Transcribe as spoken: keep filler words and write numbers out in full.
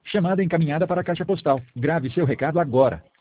Chamada encaminhada para a caixa postal. Grave seu recado agora.